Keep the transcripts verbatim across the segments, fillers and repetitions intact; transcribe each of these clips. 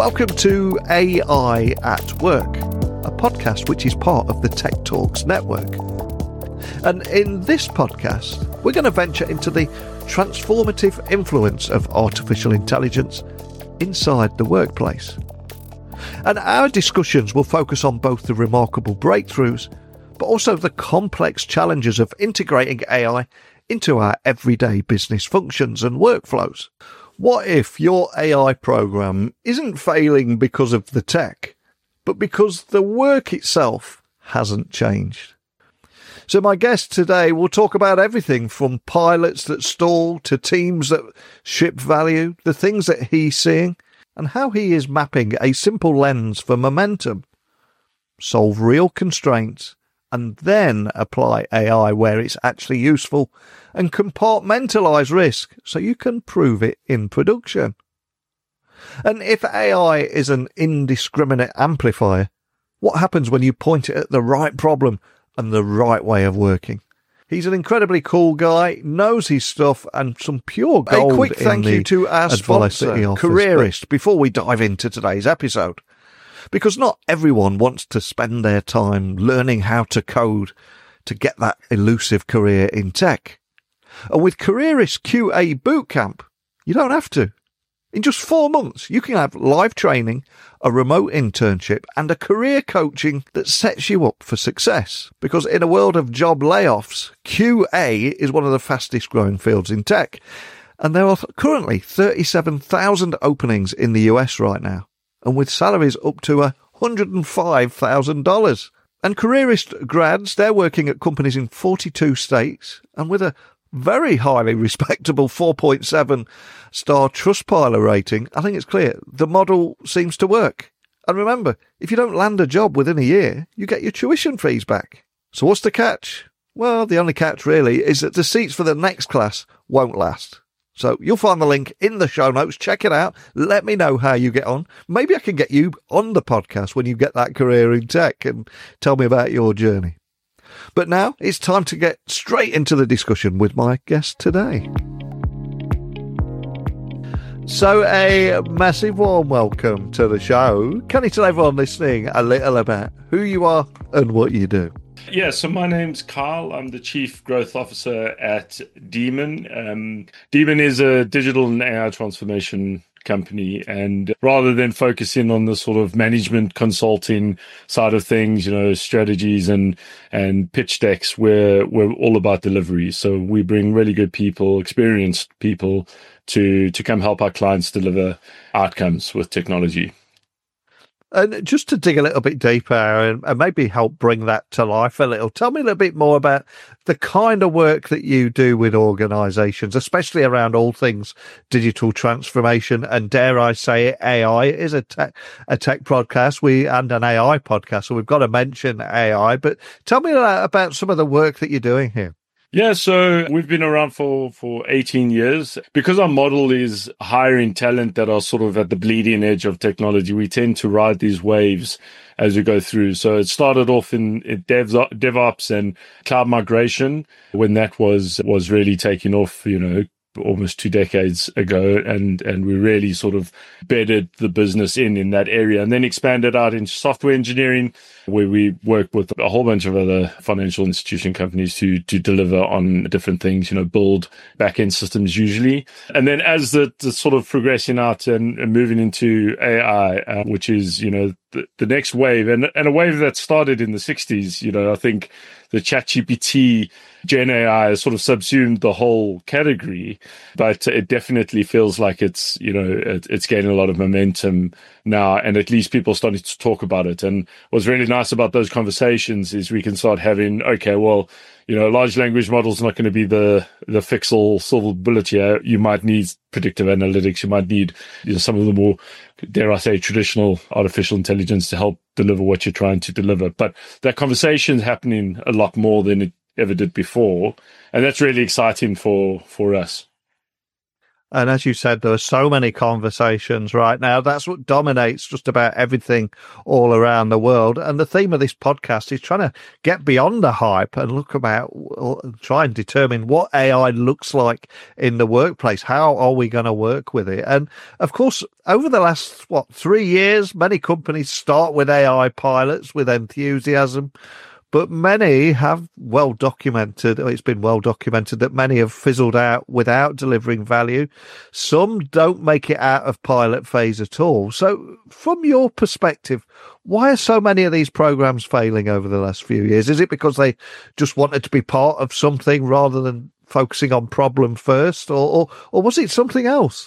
Welcome to A I at Work, a podcast which is part of the Tech Talks network. And in this podcast, we're going to venture into the transformative influence of artificial intelligence inside the workplace. And our discussions will focus on both the remarkable breakthroughs, but also the complex challenges of integrating A I into our everyday business functions and workflows. What if your A I program isn't failing because of the tech, but because the work itself hasn't changed? So my guest today will talk about everything from pilots that stall to teams that ship value, the things that he's seeing, and how he is mapping a simple lens for momentum, solve real constraints, and then apply A I where it's actually useful, and compartmentalise risk so you can prove it in production. And if A I is an indiscriminate amplifier, what happens when you point it at the right problem and the right way of working? He's an incredibly cool guy, knows his stuff, and some pure gold. A quick thank you to our sponsor, Careerist, before we dive into today's episode. Because not everyone wants to spend their time learning how to code to get that elusive career in tech. And with Careerist Q A Bootcamp, you don't have to. In just four months, you can have live training, a remote internship, and a career coaching that sets you up for success. Because in a world of job layoffs, Q A is one of the fastest growing fields in tech. And there are currently thirty-seven thousand openings in the U S right now, and with salaries up to one hundred five thousand dollars. And Careerist grads, they're working at companies in forty-two states, and with a very highly respectable four point seven star Trustpilot rating, I think it's clear the model seems to work. And remember, if you don't land a job within a year, you get your tuition fees back. So what's the catch? Well, the only catch really is that the seats for the next class won't last. So you'll find the link in the show notes. Check it out. Let me know how you get on. Maybe I can get you on the podcast when you get that career in tech and tell me about your journey. But now it's time to get straight into the discussion with my guest today. So a massive warm welcome to the show. Can you tell everyone listening a little about who you are and what you do? Yeah, so my name's Kyle. I'm the Chief Growth Officer at Demon. Um, Demon is a digital and A I transformation company, and rather than focusing on the sort of management consulting side of things, you know, strategies and and pitch decks, we're we're all about delivery. So we bring really good people, experienced people to to come help our clients deliver outcomes with technology. And just to dig a little bit deeper and, and maybe help bring that to life a little, tell me a little bit more about the kind of work that you do with organisations, especially around all things digital transformation. And dare I say it, A I is a tech, a tech podcast we and an A I podcast, so we've got to mention A I. But tell me about some of the work that you're doing here. Yeah, so we've been around for, for eighteen years. Because our model is hiring talent that are sort of at the bleeding edge of technology, we tend to ride these waves as we go through. So it started off in, in devs, DevOps and cloud migration when that was was really taking off, you know, almost two decades ago, and and we really sort of bedded the business in in that area, and then expanded out into software engineering, where we work with a whole bunch of other financial institution companies to to deliver on different things, you know, build back-end systems usually. And then as the, the sort of progressing out and, and moving into A I, uh, which is, you know, the, the next wave, and, and a wave that started in the sixties, you know, I think the ChatGPT, Gen A I has sort of subsumed the whole category, but it definitely feels like it's, you know, it, it's gaining a lot of momentum now, and at least people are starting to talk about it. And what's really nice about those conversations is we can start having, okay, well, you know, large language models not going to be the the fix-all silver bullet here. You might need predictive analytics. You might need, you know, some of the more, dare I say, traditional artificial intelligence to help deliver what you're trying to deliver. But that conversation is happening a lot more than it ever did before, and that's really exciting for for us. And as you said, there are so many conversations right now. That's what dominates just about everything all around the world. And the theme of this podcast is trying to get beyond the hype and look about, try and determine what A I looks like in the workplace. How are we going to work with it? And of course, over the last, what, three years, many companies start with A I pilots with enthusiasm. But many have well documented, or it's been well documented that many have fizzled out without delivering value. Some don't make it out of pilot phase at all. So from your perspective, why are so many of these programs failing over the last few years? Is it because they just wanted to be part of something rather than focusing on problem first, or, or, or was it something else?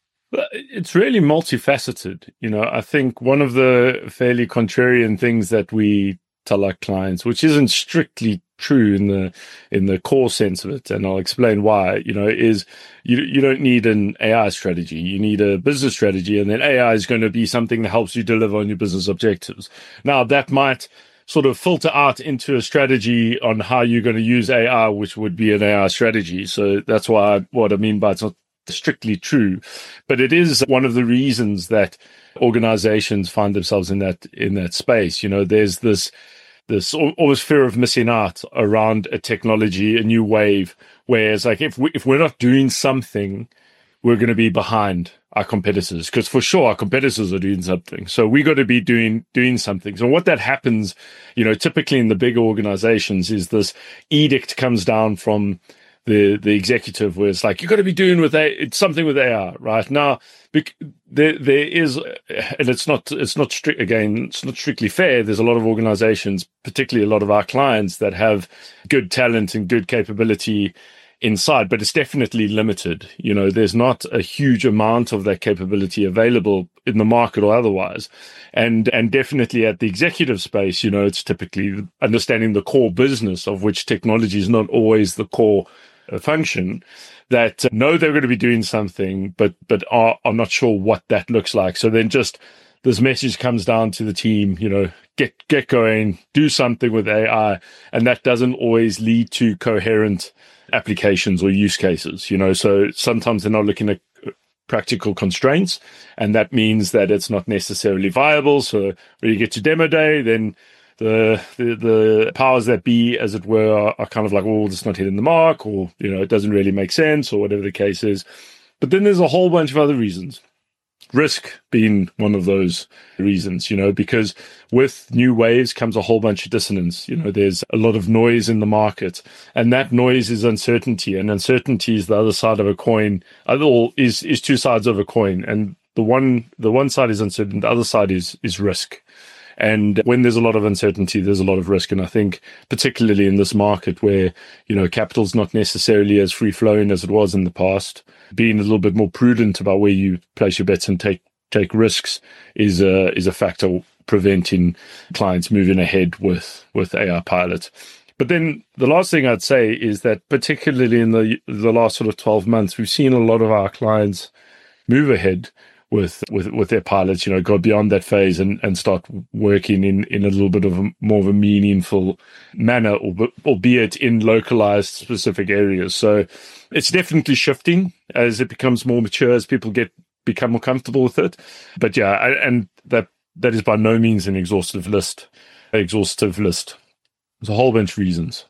It's really multifaceted. You know, I think one of the fairly contrarian things that we tell our clients, which isn't strictly true in the in the core sense of it, and I'll explain why, you know, is you you don't need an A I strategy. You need a business strategy, and then A I is going to be something that helps you deliver on your business objectives. Now, that might sort of filter out into a strategy on how you're going to use A I, which would be an A I strategy. So that's why what I mean by it's not strictly true, but it is one of the reasons that organizations find themselves in that in that space. You know, there's this this almost fear of missing out around a technology, a new wave, where it's like, if we, if we're not doing something, we're going to be behind our competitors, because for sure our competitors are doing something. So we got to be doing, doing something. So what that happens, you know, typically in the bigger organizations is this edict comes down from the the executive, where it's like, you got to be doing with a it's something with A I right now. Bec- there there is, and it's not it's not strict again. It's not strictly fair. There's a lot of organizations, particularly a lot of our clients, that have good talent and good capability inside, but it's definitely limited. You know, there's not a huge amount of that capability available in the market or otherwise. And and definitely at the executive space, you know, it's typically understanding the core business, of which technology is not always the core a function, that uh, know they're going to be doing something, but but are, are not sure what that looks like. So then just this message comes down to the team, you know, get get going, do something with A I, and that doesn't always lead to coherent applications or use cases, you know. So sometimes they're not looking at practical constraints, and that means that it's not necessarily viable. So when you get to demo day, then The, the the powers that be, as it were, are, are kind of like, well, it's not hitting the mark, or, you know, it doesn't really make sense, or whatever the case is. But then there's a whole bunch of other reasons. Risk being one of those reasons, you know, because with new waves comes a whole bunch of dissonance. You know, there's a lot of noise in the market, and that noise is uncertainty, and uncertainty is the other side of a coin. All is is two sides of a coin, and the one the one side is uncertain, the other side is is risk. And when there's a lot of uncertainty, there's a lot of risk. And I think particularly in this market where, you know, capital's not necessarily as free flowing as it was in the past, being a little bit more prudent about where you place your bets and take take risks is a is a factor preventing clients moving ahead with with A I pilot. But then the last thing I'd say is that particularly in the the last sort of twelve months, we've seen a lot of our clients move ahead with with with their pilots, you know, go beyond that phase and and start working in in a little bit of a more of a meaningful manner, albeit in localized specific areas. So it's definitely shifting as it becomes more mature, as people get become more comfortable with it. But yeah, and that that is by no means an exhaustive list exhaustive list there's a whole bunch of reasons.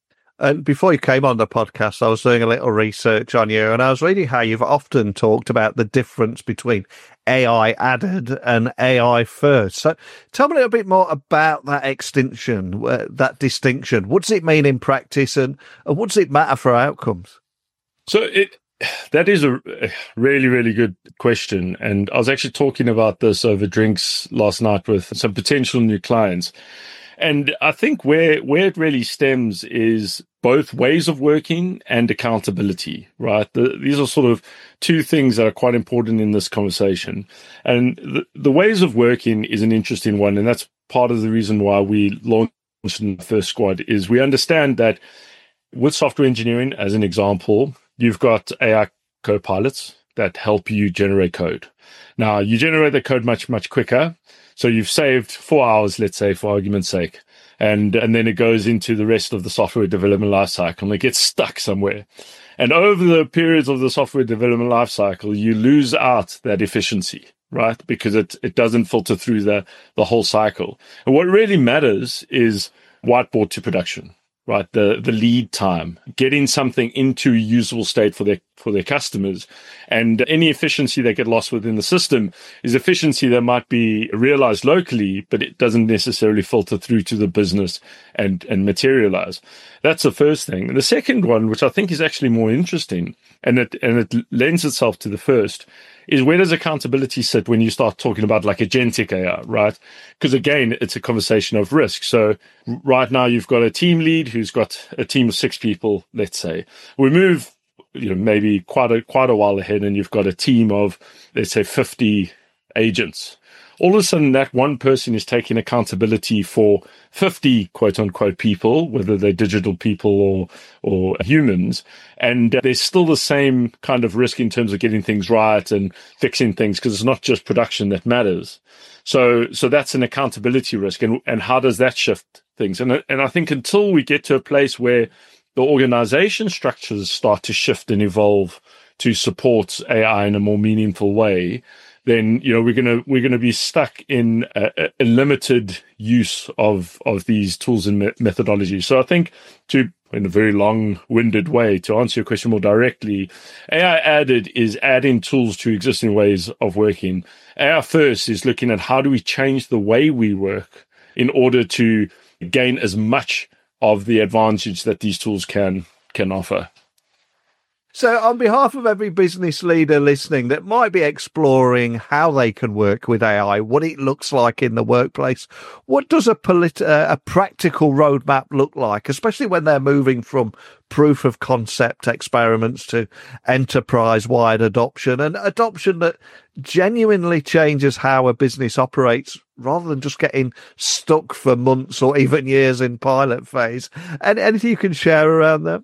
And before you came on the podcast, I was doing a little research on you, and I was reading how you've often talked about the difference between A I added and A I first. So tell me a little bit more about that extinction, that distinction. What does it mean in practice, and, and what does it matter for outcomes? So it that is a really, really good question. And I was actually talking about this over drinks last night with some potential new clients. And I think where where it really stems is both ways of working and accountability, right? The, these are sort of two things that are quite important in this conversation. And the, the ways of working is an interesting one. And that's part of the reason why we launched in the first squad is we understand that with software engineering, as an example, you've got A I co-pilots that help you generate code. Now, you generate the code much, much quicker. So you've saved four hours, let's say, for argument's sake. And, and then it goes into the rest of the software development lifecycle and it gets stuck somewhere. And over the periods of the software development lifecycle, you lose out that efficiency, right? Because it, it doesn't filter through the, the whole cycle. And what really matters is whiteboard to production, right? The, the lead time, getting something into a usable state for their, for their customers. And any efficiency that get lost within the system is efficiency that might be realized locally, but it doesn't necessarily filter through to the business and, and materialize. That's the first thing. And the second one, which I think is actually more interesting, and it, and it lends itself to the first, is where does accountability sit when you start talking about like agentic A I, right? Because again, it's a conversation of risk. So right now you've got a team lead who's got a team of six people, let's say. We move, you know, maybe quite a, quite a while ahead and you've got a team of, let's say, fifty agents. All of a sudden that one person is taking accountability for fifty quote unquote people, whether they're digital people or, or humans. And uh, there's still the same kind of risk in terms of getting things right and fixing things because it's not just production that matters. So, so that's an accountability risk. And, and how does that shift things? And, and I think until we get to a place where the organization structures start to shift and evolve to support A I in a more meaningful way, then, you know, we're going to, we're going to be stuck in a, a limited use of, of these tools and me- methodologies. So I think to, in a very long-winded way, to answer your question more directly, A I added is adding tools to existing ways of working. A I first is looking at how do we change the way we work in order to gain as much of the advantage that these tools can, can offer. So on behalf of every business leader listening that might be exploring how they can work with A I, what it looks like in the workplace, what does a, polit- uh, a practical roadmap look like, especially when they're moving from proof of concept experiments to enterprise-wide adoption, and adoption that genuinely changes how a business operates rather than just getting stuck for months or even years in pilot phase? And anything you can share around that?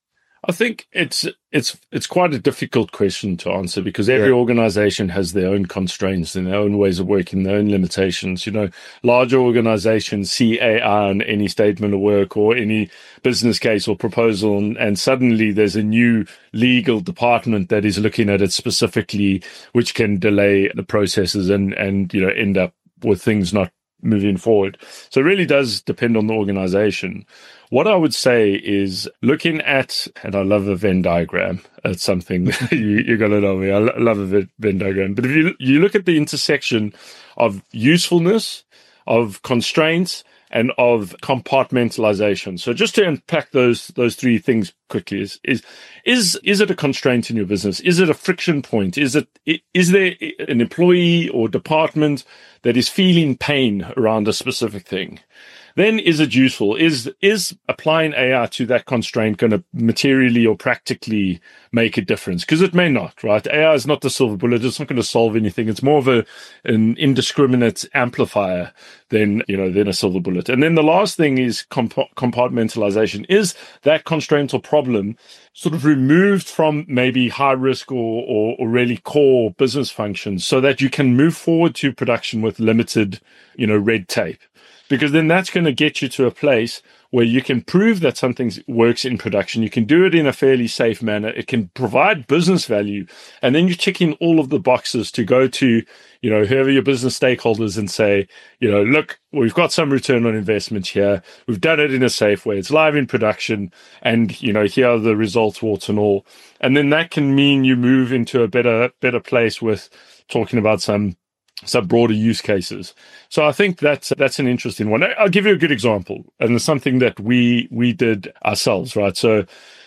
I think it's it's it's quite a difficult question to answer because every yeah. organization has their own constraints and their own ways of working, their own limitations. You know, larger organizations see A I in any statement of work or any business case or proposal, and, and suddenly there's a new legal department that is looking at it specifically, which can delay the processes and and you know end up with things not moving forward. So it really does depend on the organization. What I would say is looking at, and I love a Venn diagram. It's something you, you're going to know me. I love a Venn diagram. But if you, you look at the intersection of usefulness, of constraints, and of compartmentalization. So just to unpack those those three things quickly, is is is is it a constraint in your business? Is it a friction point? Is it is there an employee or department that is feeling pain around a specific thing? Then is it useful? Is is applying A I to that constraint going to materially or practically make a difference? Because it may not, right? A I is not the silver bullet. It's not going to solve anything. It's more of a an indiscriminate amplifier than, you know, than a silver bullet. And then the last thing is comp- compartmentalization. Is that constraint or problem sort of removed from maybe high risk or, or, or really core business functions so that you can move forward to production with limited, you know, red tape? Because then that's going to get you to a place where you can prove that something works in production. You can do it in a fairly safe manner. It can provide business value. And then you're ticking all of the boxes to go to, you know, whoever your business stakeholders and say, you know, look, we've got some return on investment here. We've done it in a safe way. It's live in production. And, you know, here are the results, warts and all. And then that can mean you move into a better, better place with talking about some some broader use cases. So I think that's that's an interesting one. I'll give you a good example, and it's something that we we did ourselves, right? So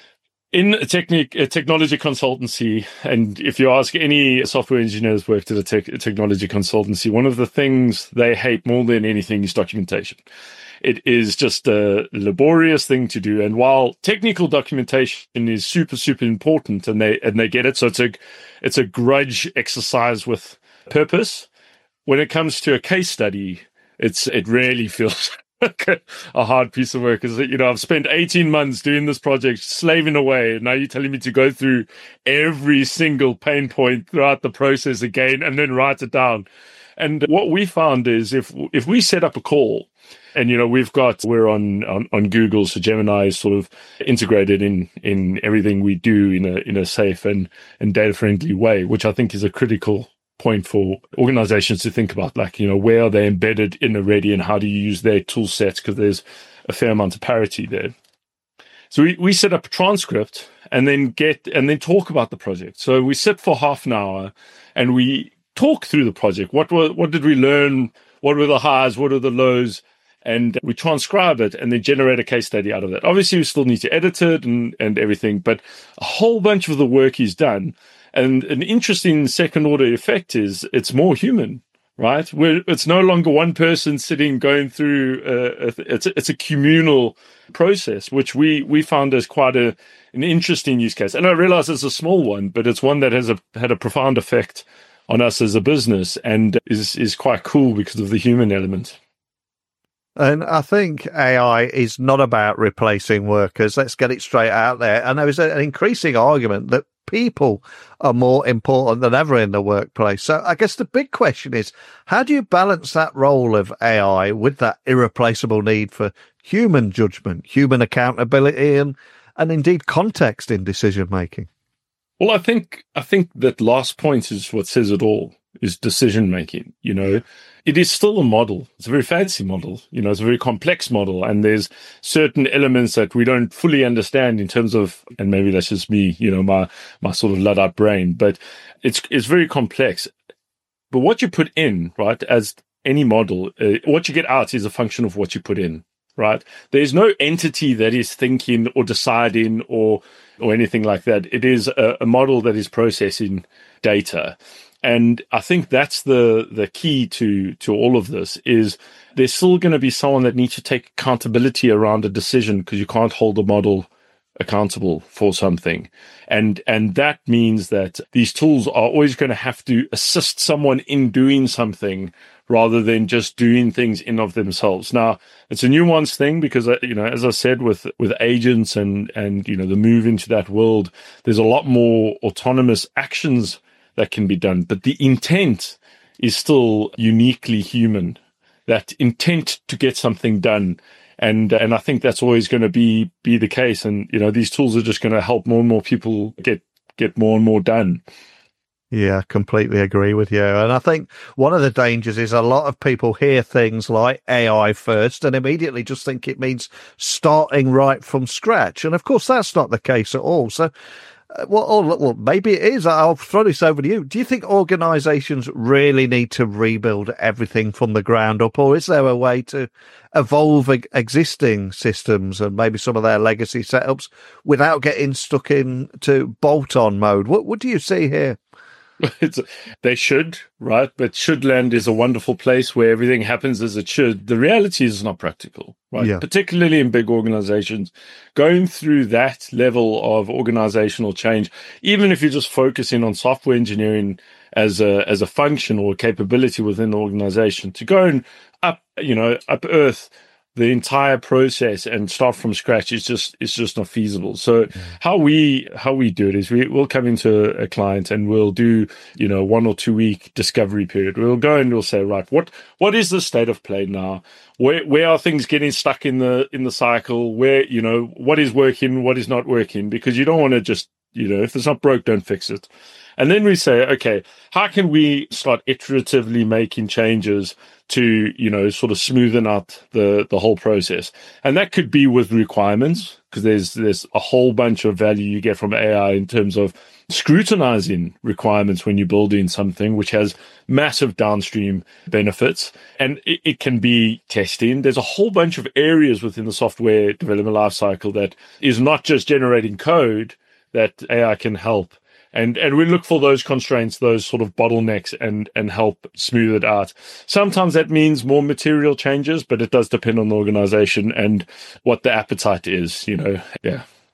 in a, technique, a technology consultancy, and if you ask any software engineers worked at a, tech, a technology consultancy, one of the things they hate more than anything is documentation. It is just a laborious thing to do. And while technical documentation is super, super important, and they and they get it, so it's a it's a grudge exercise with purpose. When it comes to a case study, it's it really feels like a hard piece of work. Because, you know, I've spent eighteen months doing this project, slaving away, and now you're telling me to go through every single pain point throughout the process again and then write it down. And what we found is if if we set up a call, and you know we've got we're on, on on Google, so Gemini is sort of integrated in in everything we do in a in a safe and and data friendly way, which I think is a critical point for organizations to think about. Like, you know, where are they embedded in already, and how do you use their tool sets? Because there's a fair amount of parity there. So we, we set up a transcript and then get and then talk about the project. So we sit for half an hour and we talk through the project. What were what did we learn? What were the highs? What are the lows? And we transcribe it and then generate a case study out of that. Obviously, we still need to edit it and, and everything, but a whole bunch of the work is done. And an interesting second order effect is it's more human, right? Where it's no longer one person sitting going through. Uh, a, it's a, it's a communal process, which we we found as quite a an interesting use case. And I realize it's a small one, but it's one that has a, had a profound effect on us as a business and is is quite cool because of the human element. And I think A I is not about replacing workers. Let's get it straight out there. And there is an increasing argument that people are more important than ever in the workplace. So I guess the big question is, how do you balance that role of A I with that irreplaceable need for human judgment, human accountability, and, and indeed context in decision making? Well, I think I think that last point is what says it all, is decision making. You know, it is still a model. It's a very fancy model. You know, it's a very complex model. And there's certain elements that we don't fully understand in terms of, and maybe that's just me, you know, my, my sort of Luddite brain, but it's, it's very complex. But what you put in, right, as any model, uh, what you get out is a function of what you put in, right? There's no entity that is thinking or deciding or, or anything like that. It is a, a model that is processing data. And I think that's the the key to to all of this is there's still going to be someone that needs to take accountability around a decision, because you can't hold a model accountable for something. And and that means that these tools are always going to have to assist someone in doing something rather than just doing things in of themselves. Now, it's a nuanced thing because, you know, as I said, with with agents and and you know the move into that world, there's a lot more autonomous actions that can be done, but the intent is still uniquely human, that intent to get something done. And and I think that's always going to be be the case. And, you know, these tools are just going to help more and more people get get more and more done. Yeah, completely agree with you. And I think one of the dangers is a lot of people hear things like A I first and immediately just think it means starting right from scratch. And of course, that's not the case at all. So Well, oh, well, maybe it is. I'll throw this over to you. Do you think organisations really need to rebuild everything from the ground up, or is there a way to evolve existing systems and maybe some of their legacy setups without getting stuck into bolt-on mode? What, what do you see here? It's, they should, right? But Shouldland is a wonderful place where everything happens as it should. The reality is not practical, right? Yeah. Particularly in big organizations. Going through that level of organizational change, even if you're just focusing on software engineering as a as a function or capability within the organization, to go and up, you know, up earth the entire process and start from scratch is just it's just not feasible. So mm. how we how we do it is we will come into a client and we'll do, you know, one or two week discovery period. We'll go and we'll say, right, what what is the state of play now? Where where are things getting stuck in the in the cycle? Where, you know, what is working, what is not working? Because you don't want to just, you know, if it's not broke, don't fix it. And then we say, okay, how can we start iteratively making changes to, you know, sort of smoothen out the, the whole process? And that could be with requirements, because there's there's a whole bunch of value you get from A I in terms of scrutinizing requirements when you're building something, which has massive downstream benefits. And it, it can be testing. There's a whole bunch of areas within the software development lifecycle that is not just generating code that A I can help. And and we look for those constraints, those sort of bottlenecks, and and help smooth it out. Sometimes that means more material changes, but it does depend on the organization and what the appetite is, you know. Yeah.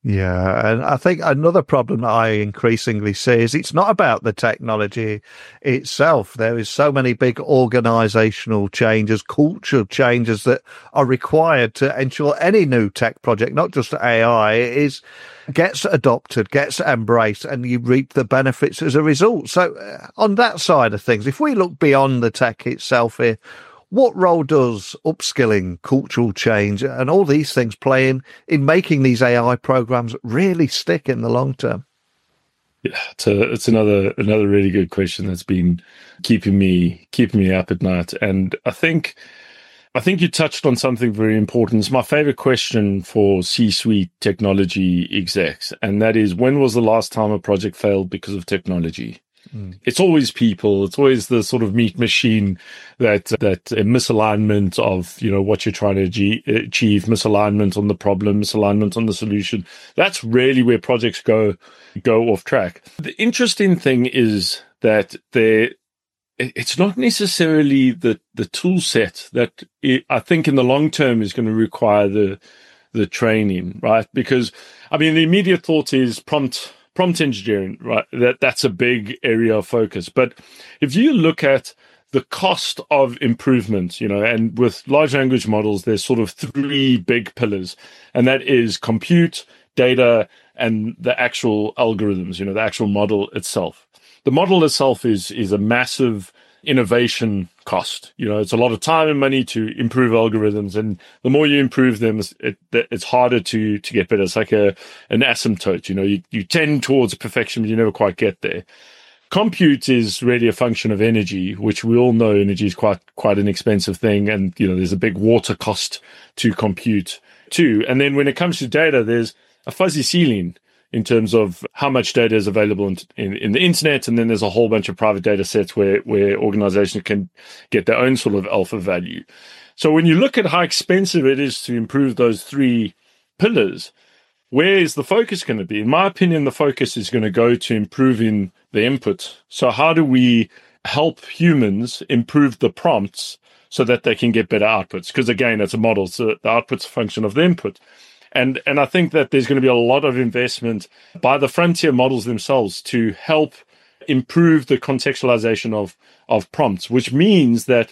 Yeah, and I think another problem that I increasingly see is it's not about the technology itself. There is so many big organizational changes, cultural changes that are required to ensure any new tech project, not just A I, is gets adopted, gets embraced, and you reap the benefits as a result. So uh, on that side of things, if we look beyond the tech itself here, what role does upskilling, cultural change, and all these things play in, in making these A I programs really stick in the long term? Yeah, it's, a, it's another another really good question that's been keeping me keeping me up at night. And I think I think you touched on something very important. It's my favorite question for C-suite technology execs, and that is, when was the last time a project failed because of technology? Mm. It's always people. It's always the sort of meat machine that that a misalignment of, you know, what you're trying to achieve, misalignment on the problem, misalignment on the solution. That's really where projects go go off track. The interesting thing is that there, it's not necessarily the the tool set that it, I think in the long term is going to require the the training, right? Because I mean, the immediate thought is prompt. Prompt engineering, right? That that's a big area of focus. But if you look at the cost of improvement, you know, and with large language models, there's sort of three big pillars, and that is compute, data, and the actual algorithms, you know, the actual model itself. The model itself is is a massive innovation cost. You know, it's a lot of time and money to improve algorithms, and the more you improve them, it, it's harder to to get better. It's like a an asymptote. You know, you, you tend towards perfection, but you never quite get there. Compute is really a function of energy, which we all know energy is quite quite an expensive thing, and you know, there's a big water cost to compute too. And then when it comes to data, there's a fuzzy ceiling in terms of how much data is available in, in, in the internet. And then there's a whole bunch of private data sets where, where organizations can get their own sort of alpha value. So when you look at how expensive it is to improve those three pillars, where is the focus going to be? In my opinion, the focus is going to go to improving the input. So how do we help humans improve the prompts so that they can get better outputs? Because again, it's a model, so the output's a function of the input. And and I think that there's going to be a lot of investment by the frontier models themselves to help improve the contextualization of, of prompts, which means that,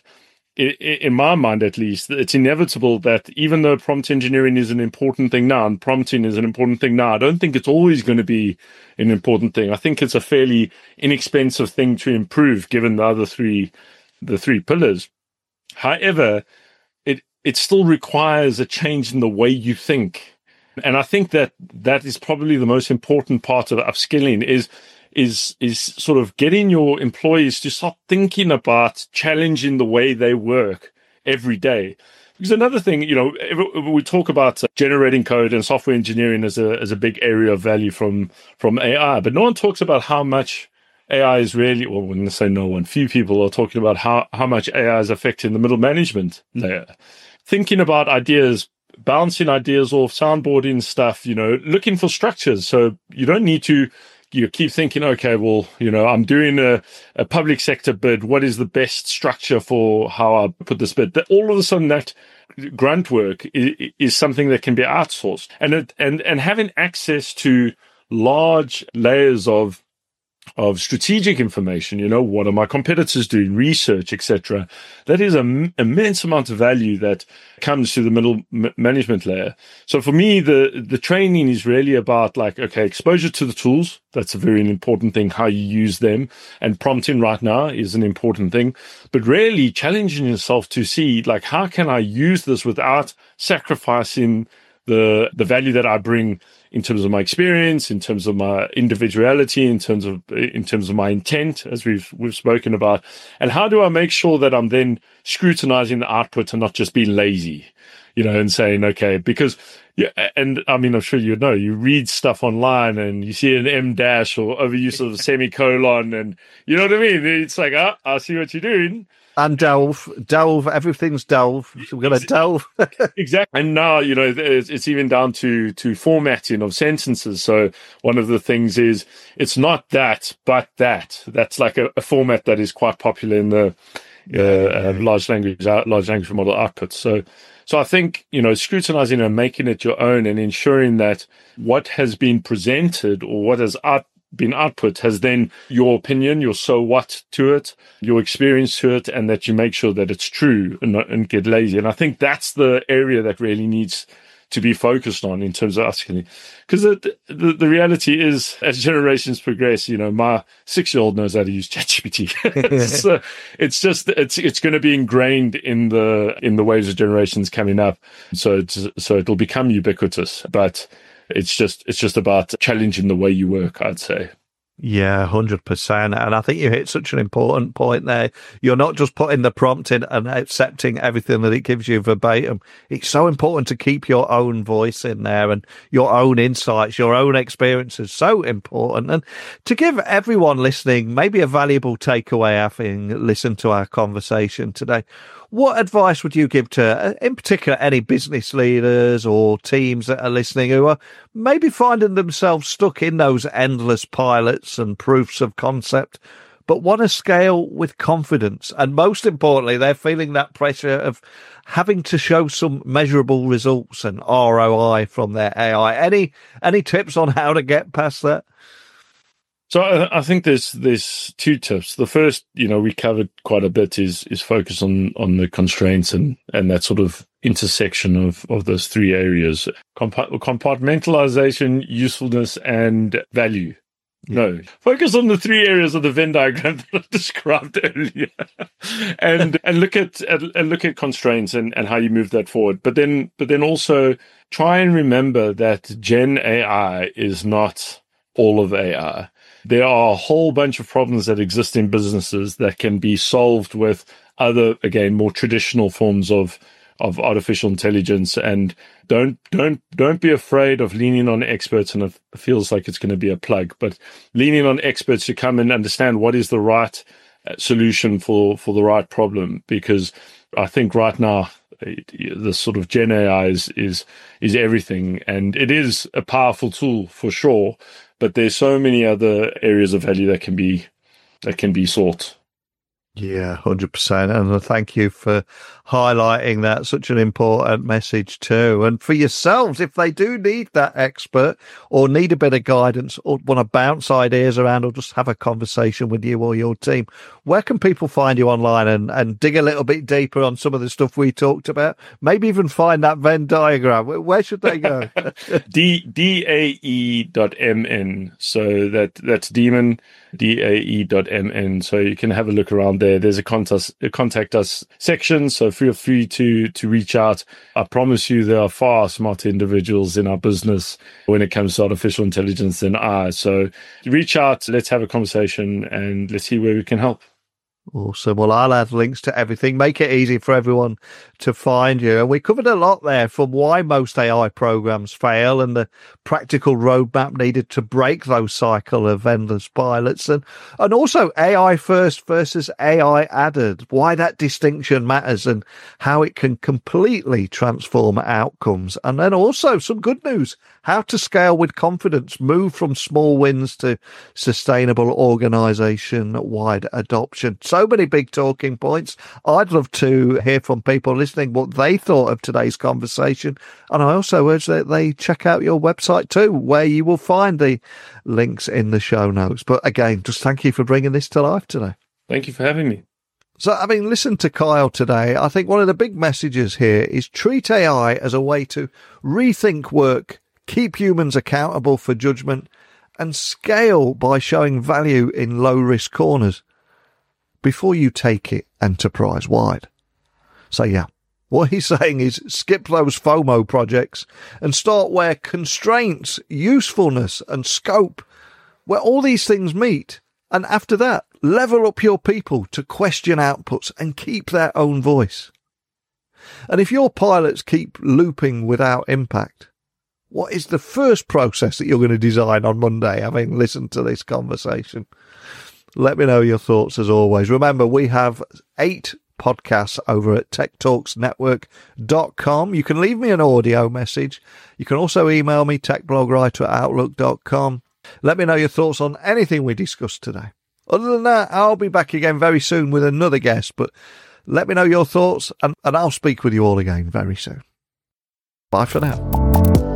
in my mind at least, it's inevitable that even though prompt engineering is an important thing now and prompting is an important thing now, I don't think it's always going to be an important thing. I think it's a fairly inexpensive thing to improve given the other three, the three pillars. However, it it still requires a change in the way you think. And I think that that is probably the most important part of upskilling is, is, is sort of getting your employees to start thinking about challenging the way they work every day. Because another thing, you know, we talk about generating code and software engineering as a, as a big area of value from, from A I, but no one talks about how much A I is really, well, when I say no one, few people are talking about how, how much A I is affecting the middle management layer. Thinking about ideas, bouncing ideas off, soundboarding stuff, you know, looking for structures. So you don't need to, you keep thinking, okay, well, you know, I'm doing a, a public sector bid. What is the best structure for how I put this bid? That all of a sudden that grunt work is, is something that can be outsourced. And, it, and, and having access to large layers of of strategic information, you know, what are my competitors doing, research, et cetera. That is an immense amount of value that comes to the middle m- management layer. So for me, the, the training is really about like, okay, exposure to the tools. That's a very important thing, how you use them. And prompting right now is an important thing. But really challenging yourself to see, like, how can I use this without sacrificing the the value that I bring in terms of my experience, in terms of my individuality, in terms of in terms of my intent, as we've we've spoken about, and how do I make sure that I'm then scrutinizing the output and not just being lazy, you know, and saying, okay, because yeah, and I mean, I'm sure you know, you read stuff online and you see an M dash or overuse of a semicolon, and you know what I mean. It's like, ah, I see what you're doing. And delve, delve, everything's delve. So we're going to delve. Exactly. And now, you know, it's, it's even down to, to formatting of sentences. So one of the things is it's not that, but that. That's like a, a format that is quite popular in the, yeah, uh, yeah, yeah. large language large language model outputs. So, so I think, you know, scrutinizing and making it your own and ensuring that what has been presented or what has out, been output has then your opinion, your so what to it, your experience to it, and that you make sure that it's true and not and get lazy. And I think that's the area that really needs to be focused on in terms of asking, because the, the the reality is, as generations progress, you know, my six-year-old knows how to use ChatGPT. So it's just it's it's going to be ingrained in the in the waves of generations coming up. So it's, so it'll become ubiquitous, but it's just it's just about challenging the way you work, I'd say. Yeah, one hundred percent. And I think you hit such an important point there. You're not just putting the prompt in and accepting everything that it gives you verbatim. It's so important to keep your own voice in there and your own insights, your own experiences. So important. And to give everyone listening maybe a valuable takeaway having listened to our conversation today, what advice would you give to, in particular, any business leaders or teams that are listening who are maybe finding themselves stuck in those endless pilots and proofs of concept, but want to scale with confidence? And most importantly, they're feeling that pressure of having to show some measurable results and R O I from their A I. Any any tips on how to get past that? So I, I think there's there's two tips. The first, you know, we covered quite a bit, is is focus on on the constraints and and that sort of intersection of of those three areas: Compa- compartmentalization, usefulness, and value. Yeah. No, focus on the three areas of the Venn diagram that I described earlier, and and look at and look at constraints and, and how you move that forward. But then but then also try and remember that Gen A I is not all of A I. There are a whole bunch of problems that exist in businesses that can be solved with other, again, more traditional forms of of artificial intelligence. And don't don't don't be afraid of leaning on experts. And it feels like it's going to be a plug, but leaning on experts to come and understand what is the right solution for for the right problem. Because I think right now, the sort of Gen A I is, is is everything, and it is a powerful tool for sure. But there's so many other areas of value that can be that can be sought. Yeah, one hundred percent. And thank you for highlighting that. Such an important message too. And for yourselves, if they do need that expert or need a bit of guidance or want to bounce ideas around or just have a conversation with you or your team, where can people find you online and, and dig a little bit deeper on some of the stuff we talked about? Maybe even find that Venn diagram. Where should they go? D, D-A-E dot M-N. So that, that's demon, D A E dot M N. So you can have a look around there. There's a contact, a contact us section. So feel free to, to reach out. I promise you there are far smarter individuals in our business when it comes to artificial intelligence than I. So reach out, let's have a conversation, and let's see where we can help. Awesome. Well, I'll add links to everything. Make it easy for everyone to find you. And we covered a lot there, from why most A I programs fail and the practical roadmap needed to break those cycle of endless pilots, and, and also A I first versus A I added, why that distinction matters and how it can completely transform outcomes. And then also some good news, how to scale with confidence, move from small wins to sustainable organization-wide adoption. So many big talking points. I'd love to hear from people listening what they thought of today's conversation. And I also urge that they check out your website too, where you will find the links in the show notes. But again, just thank you for bringing this to life today. Thank you for having me. So, having listened to Kyle today, I think one of the big messages here is treat A I as a way to rethink work, keep humans accountable for judgment, and scale by showing value in low-risk corners before you take it enterprise-wide. So, yeah, what he's saying is skip those FOMO projects and start where constraints, usefulness, and scope, where all these things meet. And after that, level up your people to question outputs and keep their own voice. And if your pilots keep looping without impact, what is the first process that you're going to design on Monday, having listened to this conversation? Let me know your thoughts as always. Remember, we have eight podcasts over at tech talks network dot com. You can leave me an audio message. You can also email me, techblogwriter at outlook dot com. Let me know your thoughts on anything we discussed today. Other than that, I'll be back again very soon with another guest, but let me know your thoughts, and, and I'll speak with you all again very soon. Bye for now.